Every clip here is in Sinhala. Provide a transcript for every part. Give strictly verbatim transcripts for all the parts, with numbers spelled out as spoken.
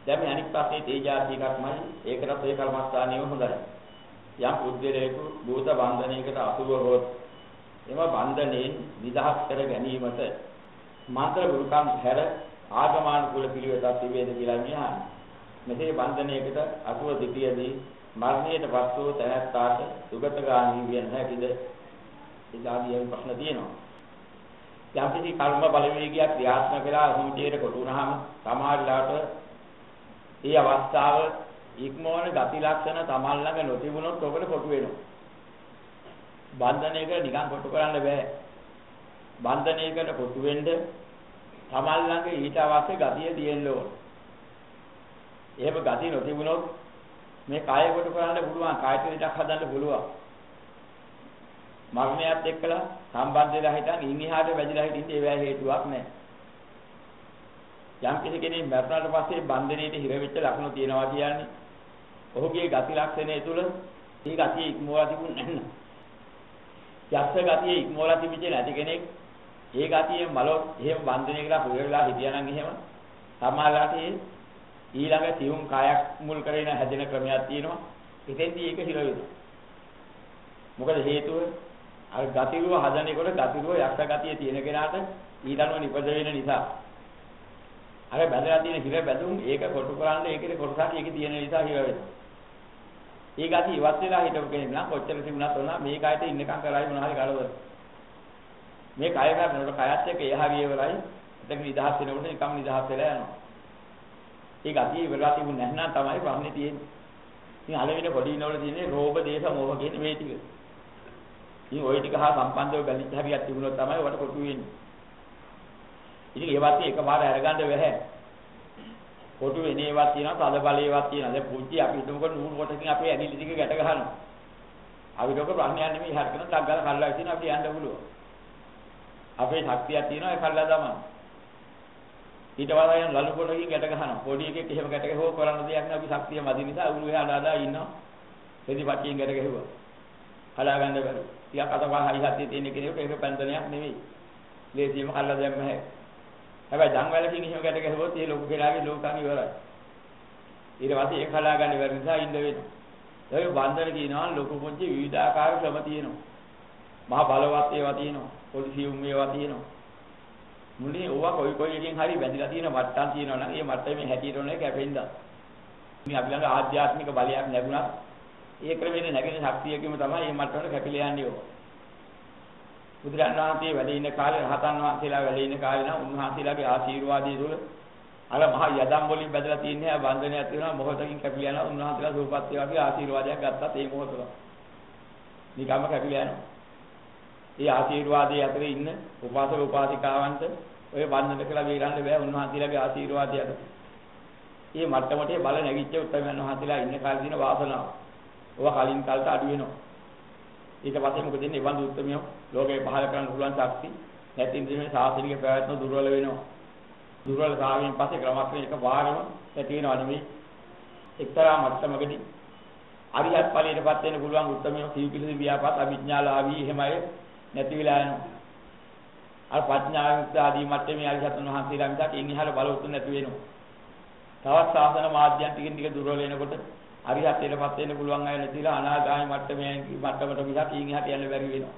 දැන් මේ අනිත් පැත්තේ තේජාති එකක්මයි. ඒකටත් ඒ කර්මස්ථානියම හොඳයි. යම් පුද්ගලයෙකු භූත බන්ධනයකට අසුවවොත් එම බන්ධනයෙන් නිදහස් කර ගැනීමට මන්ත්‍ර ගුරුකම් හැර ආගමානුකූල පිළිවෙතක් තිබේද කියලා මියහන්. මෙසේ බන්ධනයකට අසුව සිටියේදී මරණයට පත් වූ තැනැත්තාට සුගතගාමී විය නොහැකිද? ඉදාදී ප්‍රශ්න තියෙනවා. යම් කිසි කර්ම බලවේගයක් ක්‍රියාත්මක වෙලා අසුචියට කොට වුණාම සමහරලාට ඒ අවස්ථාව ඉක්මවන ගති ලක්ෂණ තමන් ළඟ නොතිබුණොත් ඔකට කොටු වෙනවා. බන්ධනයකට නිකන් කොටු කරන්න බෑ. බන්ධනයකට කොටු වෙන්න තමන් ළඟ ඊට අවශ්‍ය ගතිය තියෙන්න ඕන. එහෙම ගතිය නොතිබුණොත් මේ කාය කොටු කරන්න පුළුවන්, කායික විදක් හදන්න පුළුවන්. මරණයත් එක්කලා සම්බන්ධ වෙලා හිටන් ඉන්හිහාට වැදිලා හිටින්න ඒවැ හේතුවක් නැහැ. යම් කිසි කෙනෙක් මරණයට පස්සේ බන්ධනයේට හිර වෙච්ච ලක්ෂණ තියෙනවා කියන්නේ ඔහුගේ ගති ලක්ෂණය තුළ මේ ගතිය ඉක්මවලා තිබුණ නැහැ. යක්ෂ ගතිය ඉක්මවලා තිබෙච්ච නැති කෙනෙක් ඒ ගතියෙන් මලොත් එහෙම බන්ධනය කියලා පුර වෙලා හිටියා නම් එහෙම සමාලාට ඊළඟ තියුම් කායක් මුල් කරගෙන හැදෙන ක්‍රමයක් තියෙනවා. ඉතින්දී ඒක හිර වෙනවා. මොකද හේතුව අර ගතිරුව හදනකොට ගතිරුව යක්ෂ ගතිය තියෙන කෙනාට ඊළඟව නිපද වෙන නිසා අර බැඳලා තියෙන හිර බැඳුම් ඒක කොටු කරන්න ඒකේ කොටසක් ඒකේ තියෙන නිසා හිර වෙනවා. ඒ ගති ඉවත් වෙලා හිටපු කෙනෙක් නම් කොච්චර තිබුණත් ඕන මේ කයට ඉන්නකම් කරයි මොනවා හරි කරවල. මේ කය කරනකොට කයත් එක්ක එහා ගියවරයි එතන නිදහස් වෙනකොට නිකම් නිදහස් වෙලා යනවා. ඒ ගතිය ඉවරලා තිබුණ නැත්නම් තමයි ප්‍රශ්නේ තියෙන්නේ. ඉතින් අලෙවින පොඩි ඉන්නවල තියෙන්නේ රෝග දේශ මොහ කියන මේ ටික. ඉතින් ওই ටික හා සම්බන්ධව බැලිච්ච හරියක් තිබුණොත් තමයි වට කොටු වෙන්නේ. ඉතින් ඒවත් එකපාර අරගන්න බැහැ. කොටු වෙන ඒවා තියෙනවා, තද බලේවත් තියෙනවා. දැන් පුංචි අපි හිතමුකෝ නූල් කොටකින් අපේ ඇඟිලි ටික ගැට ගහනවා. අපිට ඔක ප්‍රශ්නයක් නෙමෙයි හරියට ටක් ගාලා කල්ලා ඉතින් අපිට යන්න පුළුවන්. අපේ ශක්තියක් තියෙනවා ඒ කල්ලා දාමන. ඊට වඩා යන ලලු කොටකින් ගැට ගහනවා. පොඩි එකෙක් එහෙම ගැට ගහුව කරන්න දෙයක් නෑ. අපි ශක්තිය මදි නිසා උළු එහා දාලා ඉන්නවා. එදිපටියෙන් ගැට ගහුවා. කලා ගන්න බැරුව. ටිකක් අතපහ හරි හත්තිය තියෙන කෙනෙකුට ඒක පන්තනයක් නෙමෙයි. ලේසියම කල්ලා දැම්ම නැහැ. හැබැයි ජංගවලකින් එහෙම ගැට ගැහුවොත් ඒ ලොකු කෙනාගේ ලෝකම් ඉවරයි. ඊට පස්සේ ඒක කලා ගන්න බැරි නිසා ඉන්න වෙනවා. ඒ බන්ධන කියනවා ලොකු පුංචි විවිධාකාර ක්‍රම තියෙනවා. මහා බලවත් ඒවා තියෙනවා. පොලිසියුම් ඒවා තියෙනවා. මුලින් ඕවා කොයි කොයි එකකින් හරි බැඳිලා තියෙන මට්ටම් තියෙනවා නම් ඒ මට්ටමේ හැටියට ඕනේ කැපෙන්න. ඉතින් අපි ළඟ ආධ්‍යාත්මික බලයක් ලැබුණා. ඒ ක්‍රමෙන්නේ නැගෙන ශක්තියකින්ම තමයි මේ මට්ටමට කැපිලා යන්නේ ඕක. බුදුරජාණන් වහන්සේ වැඩ ඉන්න කාලේ රහතන් වහන්සේලා වැඩ ඉන්න කාලේ නම් උන්වහන්සේලාගේ ආශිර්වාදයේ තුල අර මහ යදම් වලින් බැදලා තියෙන බන්ධනයක් තියෙනවා මොහොතකින් කැපිලා යනවා උන්වහන්සේලා සූපත් වේවාගේ ආශිර්වාදයක් ගත්තත් ඒ මොහොතම නිකම්ම කැපිලා යනවා. ඒ ආශිර්වාදයේ අතරේ ඉන්න උපාසක උපාසිකාවන්ට ඔය බන්ධන කියලා වේරන්න බෑ උන්වහන්සේලාගේ ආශිර්වාදයට. මේ මට්ටමට බල නැගිච්ච උත්තරමයන් වහන්සේලා ඉන්න කාලේ දින වාසනාව. ඔවා කලින් කාලට අඩු වෙනවා. ඊට පස්සේ මොකද වෙන්නේ? එවන් උත්තරමිය ලෝකේ පහල කරන්න පුළුවන් ශක්ති නැතිනම් මේ සාසනික ප්‍රයත්න දුර්වල වෙනවා. දුර්වල සාවින් පස්සේ ක්‍රමක්‍රමයෙන් එක වාරම ඇති වෙනවා නෙමෙයි. එක්තරා මට්ටමකදී අරියත් ඵලයටපත් වෙන්න පුළුවන් උත්තරමිය සීපිලිසි ව්‍යාපාත අවිඥාලාභී එහෙමයි නැති වෙලා යනවා. අර ප්‍රඥායුක්ත ආදී මට්ටමේ අරිහතන් වහන්සේලා මිසක් ඉන්හිහල බල උතුම් නැති වෙනවා. තවත් සාසන මාධ්‍යයන් ටිකින් ටික දුර්වල වෙනකොට අරිහතේටපත් වෙන්න පුළුවන් අය නැතිලා අනාගාමී මට්ටමේ මට්ටමට මිසක් ඉන්හිහට යන්න බැරි වෙනවා.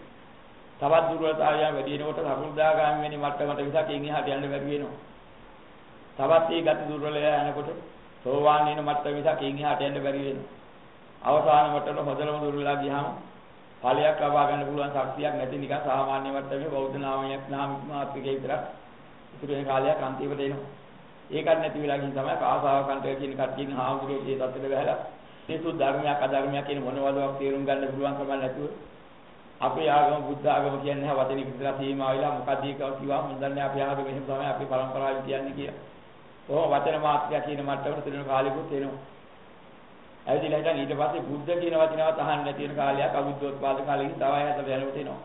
තවත් දුර්වලතාවයන් වැඩි වෙනකොට සකෘදාගාමී වෙනි මට්ටමට මිසක් ඉන්හිහට යන්න බැරි වෙනවා. තවත් මේ ගති දුර්වලය යනකොට සෝවාන් වෙන මට්ටම මිසක් ඉන්හිහට යන්න බැරි වෙනවා. අවසාන මට්ටමට හොදලම දුර්වලලා ගියාම ඵලයක් ලබා ගන්න පුළුවන් ශක්තියක් නැති නිකන් සාමාන්‍ය මට්ටමේ බෞද්ධ නාමයක් නාමික මාත්‍රිකේ විතරක් ඉතුරු වෙන කාලයක් අන්තිමට එනවා. ඒකත් නැති වෙලා ගිහින් තමයි ආසාව කන්ටය කියන කට්ටියන් හාමුදුරුවෝ ඒ තත්ත්වෙට බහැලා මේ සුද්ධ ධර්මයක් අධර්මයක් කියන මොනවදවක් තේරුම් ගන්න පුළුවන් කම නැතුව අපේ ආගම බුද්ධ ආගම කියන්නේ වචනික විතර සීමා වෙලා මොකද ඒකව කිව්වා මම දන්නේ අපේ ආගම මෙහෙම තමයි අපේ පරම්පරාවෙන් කියන්නේ කියලා. කොහොම වචන මාත්‍රික කියන මට්ටමට තියෙන කාලෙකුත් එනවා. ඇවිදලා හිටන් ඊට පස්සේ බුද්ධ කියන වචනවත් අහන්න නැති වෙන කාලයක් අබුද්ධෝත්පාද කාලෙකින් තව හැතට යනකොට එනවා.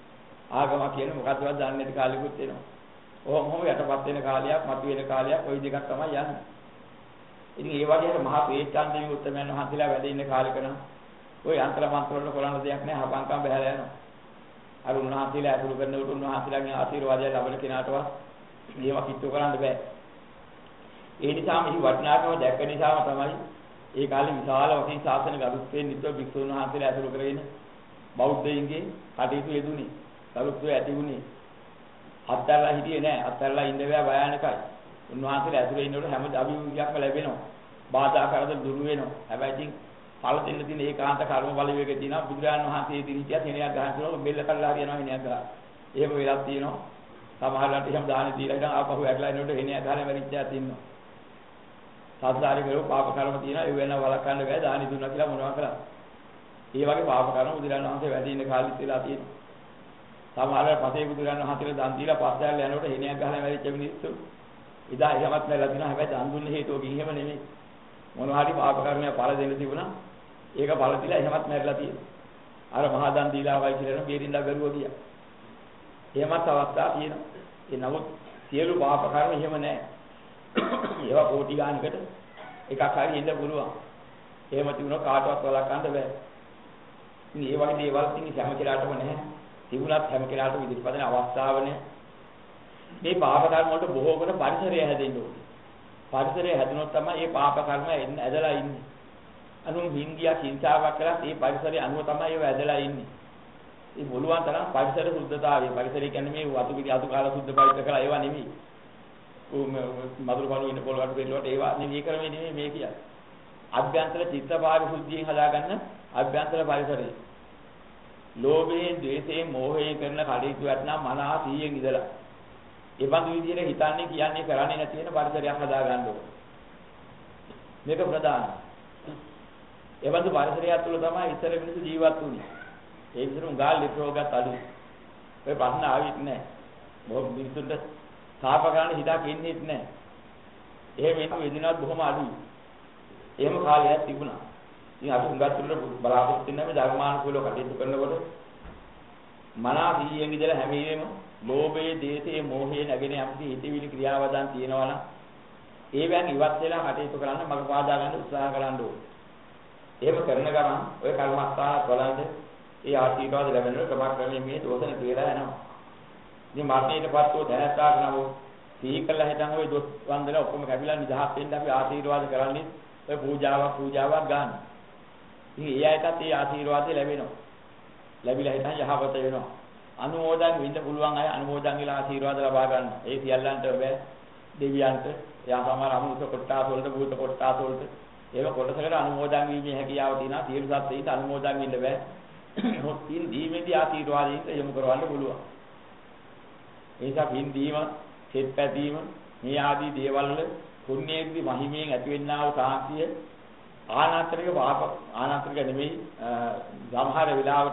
ආගම කියන්නේ මොකක්දවත් දන්නේ නැති කාලෙකුත් එනවා. ඔහොම ඔහොම යටපත් වෙන කාලයක්, මතුවෙන කාලයක් ওই දෙකක් තමයි යන්නේ. ඉතින් ඒ වගේම මහා ප්‍රේච්ඡන්දේ උත්තමයන් වහන්සේලා වැඩ ඉන්න කාලෙක නම් ওই අන්තර මන්ත්‍ර වල කරන්න දෙයක් නැහැ, හපංකම් බහැලා යනවා. අර උන්වහන්සේලා අතුරු කරනකොට උන්වහන්සේලාගේ ආශිර්වාදය ලැබෙන කෙනාටවත් මේවා කිට්ටු කරන්න බෑ. ඒ නිසා මේ වටිනාකම දැක්ක නිසාම තමයි ඒ කාලේ විශාල වශයෙන් ශාසන ගරුත්වයෙන් නිතර භික්ෂුන් වහන්සේලා ඇසුරු කරගෙන බෞද්ධයින්ගේ කටයුතු යෙදුනේ. ගරුත්වය ඇති වුණේ. අත්තරලා හිටියේ නෑ. අත්තරලා ඉන්න බෑ භයානකයි. උන්වහන්සේලා ඇසුරේ ඉන්නකොට හැම අභිවෘද්ධියක්ම ලැබෙනවා. බාධා කරදර දුරු වෙනවා. හැබැයි ඉතින් ඵල දෙන්න තියෙන ඒකාන්ත කර්ම බලවේගය තියෙනවා. බුදුරජාණන් වහන්සේ ඉදිරියට හිණයක් ගහන කෙනෙක් බෙල්ල කල්ලා හරියනවා හිණයක් ගහලා. එහෙම වෙලක් තියෙනවා. සමහරවිට එහෙම දාන දීලා ඉතින් ආපහු ඇట్లా එනකොට හිණයක් ගහලා මැරිච්චා තියෙනවා. සාධාරණ කරෝ පාප කර්ම තියෙනවා. ඒ වෙන වලක්වන්න බෑ. දානි දුන්නා කියලා මොනවා කරා. ඒ වගේ පාප කර්ම බුදුරජාණන් වහන්සේ වැඩි ඉන්න කාලෙත් වෙලා තියෙනවා. සමහරවිට පසේ බුදුරජාණන් වහන්සේට දන් දීලා පස්සෙල් යනකොට හිණයක් ගහලා මැරිච්ච මිනිස්සු ඉදා එහෙමත් නැලා දිනවා. හැබැයි දන් දුන්න හේතුවකින් එහෙම නෙමෙයි. මොනවා හරි පාප කර්මයක් ඵල දෙන්න තිබුණා. ඒක ඵල දීලා එහෙමත් මැරිලා තියෙනවා. අර මහා දන් දීලා වයි කියලා බේරින්දා බැරුව ගියා. එහෙමත් අවස්ථා තියෙනවා. ඒ නමුත් සියලු පාප කර්ම එහෙම නැහැ. ඒවා කෝටි ගානකට එකක් හරි ඉන්න පුළුවන්. එහෙම තිබුණා කාටවත් වළක්වන්න බෑ. ඉතින් ඒ වගේ දේවල් තින්නේ හැම කෙනාටම නැහැ. තිබුණත් හැම කෙනාටම ඉදිරිපත් වෙන අවස්ථාව නැහැ. මේ පාප කර්ම වලට බොහෝ කොට පරිසරය හැදෙන්න ඕනේ. පරිසරය හැදුනොත් තමයි මේ පාප කර්ම ඇදලා ඉන්නේ. අනුන් හින්දියා හිංසාවක් කරලා මේ පරිසරය අනුව තමයි ඒව ඇදලා ඉන්නේ. මේ බලුවන් තරම් පරිසර සුද්ධතාවය. පරිසරය කියන්නේ මේ වතු පිටි අතු කාලා සුද්ධ පවිත්‍ර කරලා ඒවා නෙමෙයි. මధుර බලු ඉන්න පොල් වලට දෙන්නවට ඒවා නෙමෙයි කරන්නේ නෙමෙයි මේ කියන්නේ. අභ්‍යන්තර චිත්ත භාව සුද්ධියෙන් හදාගන්න අභ්‍යන්තර පරිසරය. ලෝභයෙන්, ද්වේෂයෙන්, මෝහයෙන් කරන කටයුතු වටනා මනහ සීයෙන් ඉඳලා. ඒ බඳු විදිහට හිතන්නේ කියන්නේ කරන්නේ නැති වෙන පරිසරයක් හදාගන්න ඕනේ. මේක ප්‍රධානයි. ඒ බඳු පරිසරයක් තුළ තමයි ඉතර මිනිස්සු ජීවත් වුනේ. ඒ විදිහට උගාල් ලිප්‍රෝගත් අඩු. ඔය ප්‍රශ්න ආවිත් නැහැ. බොහොම මිනිස්සුන්ට තාප ගන්න හිතක් ඉන්නේත් නැහැ. එහෙම ඉන්න වෙදිනවත් බොහොම අඩුයි. එහෙම කාලයක් තිබුණා. ඉතින් අපි උගත් තුළ බලාපොරොත්තු වෙන මේ ධර්මානුකූලව කටයුතු කරනකොට මනස සීයෙන් ඉඳලා හැම වෙලේම ලෝභයේ, දේශයේ, මෝහයේ නැගෙන යම්කි හිතවිලි ක්‍රියාවදන් තියෙනවා නම් ඒවෙන් ඉවත් වෙලා කටයුතු කරන්න මඟ පාදා ගන්න උත්සාහ කරන්න ඕනේ. එහෙම කරන ගමන් ඔය කර්මස්ථාන වලදී ඒ ආශීර්වාද ලැබෙනවා ක්‍රමක්‍රමයෙන් මේ දෝෂ නැති වෙලා යනවා. ඉතින් මරණයටපත් වූ දැනත්තාක නම් සිහි කළා හිටන් ඔය දොස් වන්දන ඔක්කොම කැපිලා නිදහස් වෙන්න අපි ආශීර්වාද කරන්නේ ඔය පූජාවක් පූජාවක් ගන්න. ඉතින් ඒ අයටත් ඒ ආශීර්වාදය ලැබෙනවා. ලැබිලා හිටන් යහපත වෙනවා. අනුමෝදන් වෙන්න පුළුවන් අය අනුමෝදන් වෙලා ආශීර්වාද ලබා ගන්න. ඒ සියල්ලන්ට බෑ දෙවියන්ට යා සමහර අමුත කොට්ටාස වලට භූත කොට්ටාස වලට ඒව කොටසකට අනුමෝදන් වීමේ හැකියාව තියෙනවා. සියලු සත්ත්වයින්ට අනුමෝදන් වෙන්න බෑ. මොකද තින් දීමේදී ආශීර්වාදයෙන් යොමු කරවන්න පුළුවන්. ඒ නිසා පින් දීම, සෙත් පැතීම මේ ආදී දේවල් වල පුණ්‍යයේදී මහිමයෙන් ඇතිවෙනා වූ සාන්තිය ආනාත්‍රික පාප ආනාත්‍රික නෙමෙයි සමහර වෙලාවට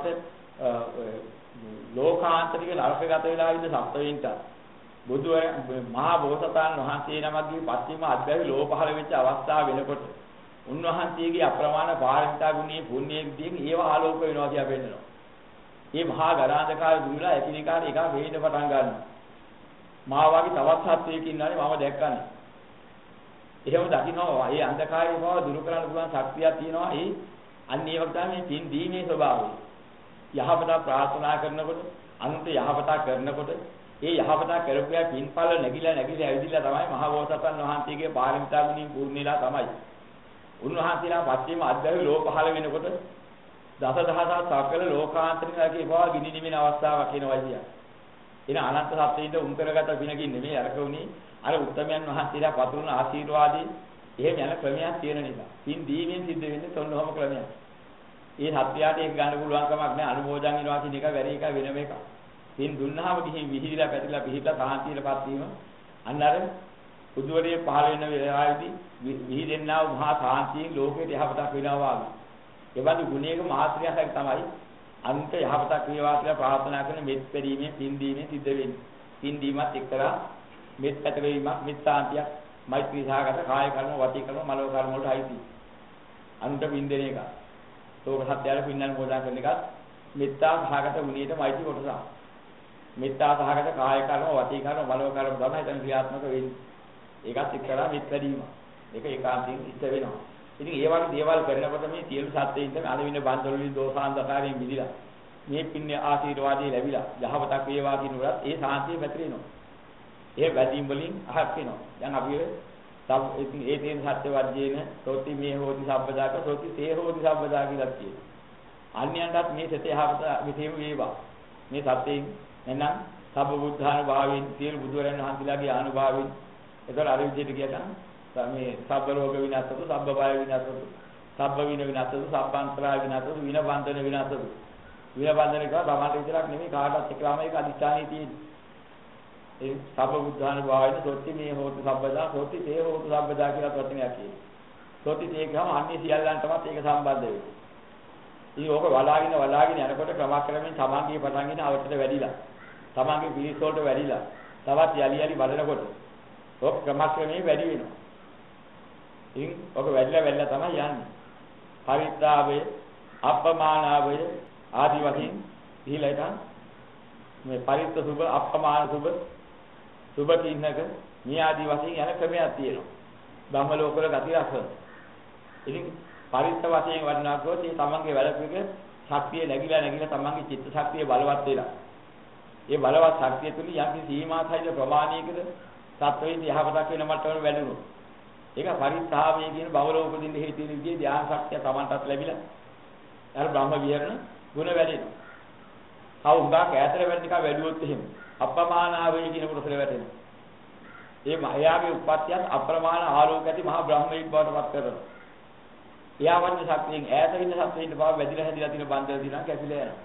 ලෝකාන්තරික නරකගත වෙලා ඉන්න සත්වයින්ට බුදු මහා බෝසතාණන් වහන්සේ නමක්ගේ පස්චිම අධ්‍යාත්මික ලෝ පහළ වෙච්ච අවස්ථාව වෙනකොට උන්වහන්සේගේ අප්‍රමාණ පාරමිතා ගුණයේ පුණ්‍යයෙන් ඒව ආලෝක වෙනවා කියලා පෙන්නනවා. මේ මහා ගරාන්ධකාර දුරලා එකිනෙකාට එක වේින්න පටන් ගන්නවා. මා වගේ තවත් සත්වයක ඉන්නවානේ මම දැක්කනේ. එහෙම දකින්නවා මේ අන්ධකාරයේ බව දුරු කරන්න පුළුවන් ශක්තියක් තියෙනවා. ඒ අන්න ඒ වගේ තමයි පින් දීමේ ස්වභාවය. යහපත ප්‍රාර්ථනා කරනකොට අනුන්ට යහපත කරනකොට ඒ යහපත කරපුවා පින්පල නැగిලා නැగిලා ඇවිදිලා තමයි මහා බෝසතාණන් වහන්සේගේ පාරමිතා ගුණින් පූර්ණිලා තමයි. උන්වහන්සේලා පස්චිම අධ්‍යාත්මික ලෝ පහළ වෙනකොට දසදහසක් සකල ලෝකාන්තරිකයේ බව ගිනි නිමින අවස්ථාවක් එනවා කියන්නේ. එන අනන්ත සත්‍යයට උන් කරගත පිනකින් නෙමෙයි අරක උනේ අර උත්තමයන් වහන්සේලා පතුරුන ආශිර්වාදී එහෙම යන ක්‍රමයක් තියෙන නිසා. පින් දීමෙන් සිද්ධ වෙන්නේ තොන්නෝම ක්‍රමයක්. ඒ සත්‍යයට ඒක ගන්න පුළුවන් කමක් නැහැ. අනුමෝදන් වෙනවා කියන එක වැරි එක වෙනම එකක්. පින් දුන්නාම ගිහින් විහිදලා පැතිලා පිහිටලා සාන්තියටපත් වීම අන්න අර බුදුවරේ පහළ වෙන වෙලාවේදී විහිදෙන්නා වූ මහා සාන්තියෙන් ලෝකෙට යහපතක් වෙනවා වගේ. ඒ වගේ ගුණයක මහත්‍රියක් තමයි අන්ත යහපතක් වේවා කියලා ප්‍රාර්ථනා කරන මෙත් පෙරීමේ පින් දීමේ සිද්ධ වෙන්නේ. පින් දීමත් එක්තරා මෙත් පැතවීමක්, මෙත් සාන්තියක්, මෛත්‍රී සහගත කාය කර්ම, වාචික කර්ම, මනෝ කර්ම වලට අයිති. අන්ත පින් දෙන එක. ලෝක සත්‍යයට පින්නන් පෝදා කරන එකත් මෙත්තා සහගත ගුණයට මෛත්‍රී කොටස. මෙත්තා සහගත කාය කර්ම, වාචික කර්ම, මනෝ කර්ම තමයි එතන ක්‍රියාත්මක වෙන්නේ. ඒකත් එක්තරා මෙත් පැරීම. ඒක ඒකාන්තයෙන් ඉෂ්ට වෙනවා. ඉතින් ඒ වගේ දේවල් කරනකොට මේ සියලු සත්ත්වයින්ට අලවින බන්ධවලින් දෝෂාන්ධකාරයෙන් මිදිලා මේ පින්න ආශිර්වාදයේ ලැබිලා යහපතක් වේවා කියන උරත් ඒ සාන්තිය පැතිරෙනවා. ඒ වැඩිම වලින් අහක් වෙනවා. දැන් අපි සබ් ඉතින් ඒ තේන සත්‍ය වර්ජේන සෝති මේ හෝති සබ්බදාක සෝති තේ හෝති සබ්බදා කියලා කියනවා. අන්‍යයන්ටත් මේ සිතේ යහපත විසීම වේවා. මේ සත්‍යයෙන් එනම් සබ්බ බුද්ධානුභාවයෙන් සියලු බුදුරයන් වහන්සේලාගේ ආනුභාවයෙන් ඒතර අර විදිහට කියනවා මේ සබ්බ රෝග විනාශතු සබ්බ බය විනාශතු සබ්බ වින විනාශතු සබ්බාන්තරාය විනාශතු වින බන්ධන විනාශතු වින බන්ධන එක තමයි විතරක් නෙමෙයි කාටවත් එක්කම ඒක අදිස්ථානයේ තියෙන්නේ. ඒ සබ්බ බුද්ධානුභාවයෙන් සෝති මේ හෝති සබ්බදා සෝති තේ හෝති සබ්බදා කියලා ප්‍රතිමයක් කියනවා. සෝති තේ ගම අන්නේ සියල්ලන්ටමත් ඒක සම්බන්ධ වෙනවා. ඉතින් ඕක වලාගෙන වලාගෙන යනකොට ක්‍රමක්‍රමයෙන් තමන්ගේ පටන්ගෙන අවශ්‍යද වැඩිලා. තමන්ගේ පිළිස් වලට වැඩිලා. තවත් යලි යලි බලනකොට ඕක ක්‍රමක්‍රමයෙන් වැඩි වෙනවා. ඉතින් ඕක වැඩිලා වැඩිලා තමයි යන්නේ. පරිත්‍රාවය, අප්‍රමාණාවය ආදි වශයෙන් ඉහිලා ඉතින් මේ පරිත්‍ත සුභ, අප්‍රමාණ සුභ, සුභ කින්නක මේ ආදි වශයෙන් යන ක්‍රමයක් තියෙනවා. බ්‍රහ්ම ලෝකවල ගති රස. ඉතින් පරිත්ත වශයෙන් වඩනකොට මේ තමන්ගේ වැඩපිළික ශක්තිය නැగిලා නැగిලා තමන්ගේ චිත්ත ශක්තිය බලවත් වෙලා. ඒ බලවත් ශක්තිය තුල යම්කි සීමාසහිත ප්‍රමාණයකද සත්වයේ යහපතක් වෙන මට්ටමට වැඩුණොත්. ඒක පරිත්තාවයේ කියන බවල උපදින්න හේතු වෙන විදිහේ ධ්‍යාන ශක්තිය තමන්ටත් ලැබිලා. අර බ්‍රහ්ම විහරණ ගුණ වැඩෙනවා. කවුරුන්ගා කෑතර වැඩ ටික වැඩුවොත් එහෙම අප්‍රමාණාවය කියන කොටසල වැටෙනවා. ඒ මායාවේ උප්පත්තියත් අප්‍රමාණ ආලෝක ඇති මහා බ්‍රහ්මයෙක් බවට පත් කරනවා. එයාවන්ගේ ශක්තියෙන් ඈත ඉන්න ශක්තියින් බව වැඩිලා හැදිලා තියෙන බන්ධන දිනා කැපිලා යනවා.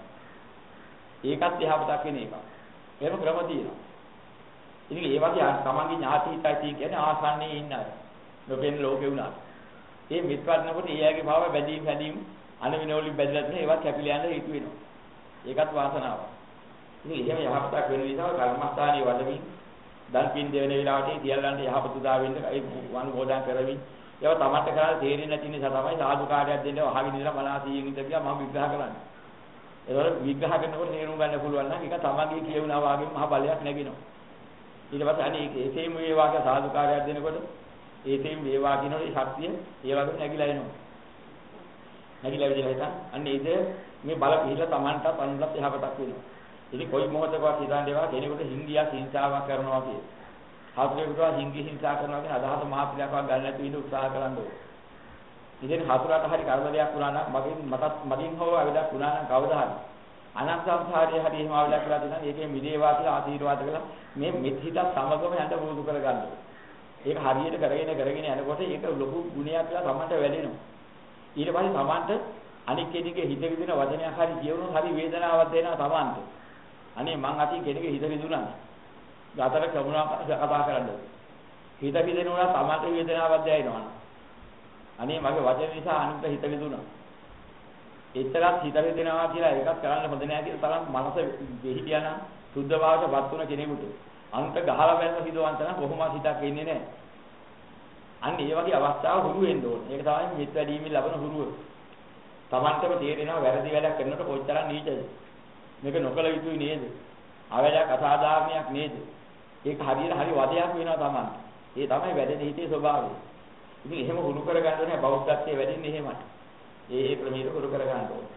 ඒකත් යහපතක් වෙන එකක්. එහෙම ක්‍රම තියෙනවා. ඉතින් ඒ වගේ තමන්ගේ ඥාති හිතයි කියන්නේ ආසන්නයේ ඉන්න අය. නොපෙන ලෝකේ උනාට. ඒ මිත්වත්නකොට එයාගේ භාව බැඳීම් හැදීම් අනවිනෝලි බැඳලා තියෙන ඒවා කැපිලා යන හේතු වෙනවා. ඒකත් වාසනාවක්. ඉතින් එහෙම යහපතක් වෙන නිසා කර්මස්ථානයේ වඩමින් දන් පින් දෙවෙන වෙලාවට සියල්ලන්ට යහපත උදා වෙන්න ඒ වනුමෝදන් කරමින් ඒවා තමන්ට කරලා තේරෙන්නේ නැති නිසා තමයි සාදුකාරයක් දෙන්න අහගෙන ඉඳලා මනසීයෙන් ඉඳ කියලා මම විග්‍රහ කරන්නේ. ඒවල විග්‍රහ කරනකොට තේරුම් ගන්න පුළුවන් නම් ඒක තමන්ගේ කියුණා වගේම මහ බලයක් නැගිනවා. ඊට පස්සේ අනේ ඒකේම මේ වාගේ සාදුකාරයක් දෙනකොට ඒකේම මේ වාගිනෝ ඒ ශක්තිය ඒ වගේම නැగిලා එනවා. නැగిලා විදිහට හිටන් අන්න ඒද මේ බල පිළිලා තමන්ට අනුලත් යහපතක් වෙනවා. ඉතින් කොයි මොහොතකවත් හිතන් දේවා කෙනෙකුට හිංගියක් හිංසාවක් කරනවා කියේ. හතුරෙකුට හිංගි හිංසා කරනවා කියන අදහස මහ පිළිකාවක් ගන්න නැතුව ඉන්න උත්සාහ කරන්න ඕනේ. ඉතින් හතුරට හරි කරදරයක් වුණා නම් මගෙන් මටත් මගින් හෝ අවදක් වුණා නම් කවදා හරි අනන්ත සංසාරයේ හරි එහෙම අවදක් කරලා තියෙනවා. ඒකේ මිදේවා කියලා ආශිර්වාද කළා. මේ මෙත් හිත සමගම යන්න පුරුදු කරගන්න ඕනේ. ඒක හරියට කරගෙන කරගෙන යනකොට ඒක ලොකු ගුණයක් කියලා තමන්ට වැඩෙනවා. ඊට පස්සේ තමන්ට අනික් කෙනෙකුගේ හිත විදින වචනයක් හරි කියවුනොත් හරි වේදනාවක් දෙනවා තමන්ට. අනේ මං අතින් කෙනෙකුගේ හිත විදුණා. ගතර කමුණා කතා කරන්නේ. හිත විදිනුණා තමන්ට වේදනාවක් දැනෙනවා. අනේ මගේ වචන නිසා අනිත් හිත විදුණා. ඒතරත් හිත විදිනවා කියලා එකක් කරන්න හොඳ නෑ කියලා තරම් මනස වෙහිටියා නම් සුද්ධ භාවයට වත් වුණ කෙනෙකුට අන්ත ගහලා බැලුව හිතවන්ත නම් කොහොමද හිතක් එන්නේ නෑ. අන්න ඒ වගේ අවස්ථාව හුරු වෙන්න ඕනේ. ඒක තමයි මෙත් වැඩිමින් ලබන හුරුව. තමන්ටම තේරෙනවා වැරදි වැඩක් කරනකොට කොච්චරක් නීචද. මේක නොකල යුතුයි නේද? අවැඩක් අසාධාරණයක් නේද? ඒක හරියට හරි වදයක් වෙනවා තමන්. ඒ තමයි වැඩෙන හිතේ ස්වභාවය. ඉතින් එහෙම හුරු කරගන්න ඕනේ බෞද්ධත්වයේ වැඩින්නේ එහෙමයි. ඒ ඒ ක්‍රමයට හුරු කරගන්න ඕනේ.